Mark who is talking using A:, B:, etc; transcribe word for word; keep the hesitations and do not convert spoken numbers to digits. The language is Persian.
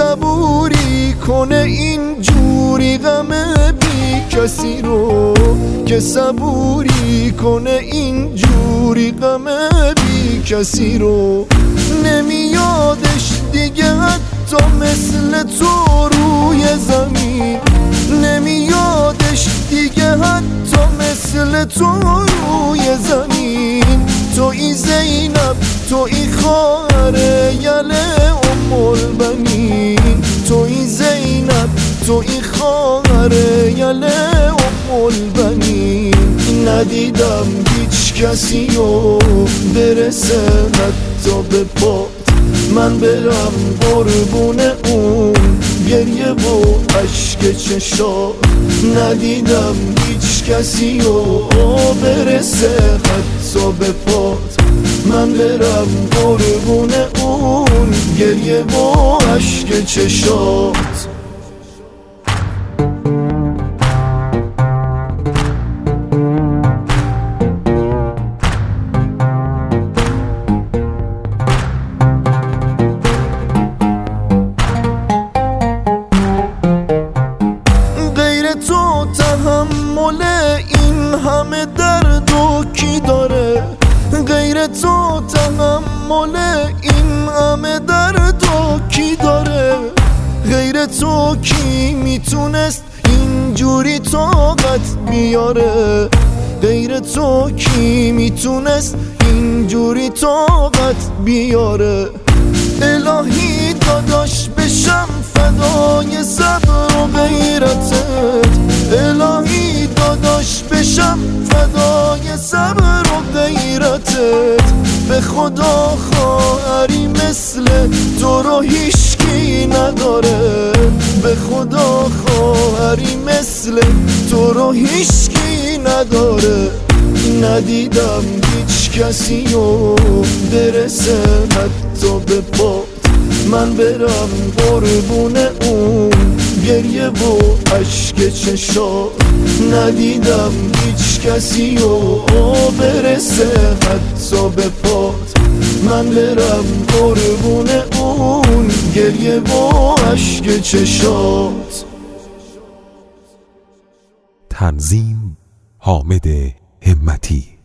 A: صبوری کنه این جوری غم بی کسی رو، که صبوری کنه این جوری غم بی کسی رو. نمیادش دیگه حتی مثل تو روی زمین، نمیادش دیگه حتی مثل تو روی زمین. توی زینب توی خواهر یله ام البنین، توی زینب توی خواهر یله ام البنین. ندیدم هیچ کسی رو برسه حتی به پات، من برم قربون اون گریه و عشق چشات. ندیدم هیچ کسی رو برسه حتی به پات، من برم قربون اون گریه و عشق چشات. تو تحمل این همه درد و کی داره؟ غیر تو تحمل این همه درد و کی داره؟ غیر تو کی میتونست اینجوری طاقت بیاره؟ غیر تو کی میتونست اینجوری طاقت بیاره؟ الهی داداش بشم فدای صبر و غیرتت، الهی داداش بشم فدای صبر و غیرتت. به خدا خواهری مثل تو رو هیچکی نداره، به خدا خواهری مثل تو رو هیچکی نداره. ندیدم هیچ کسی رو برسه حتی به پات، من برم قربون اون گریه و عشق چشات. ندیدم هیچ کسی رو برسه حتی به پات، من برم قربون اون گریه و عشق چشات.
B: تنظیم حامد همتی.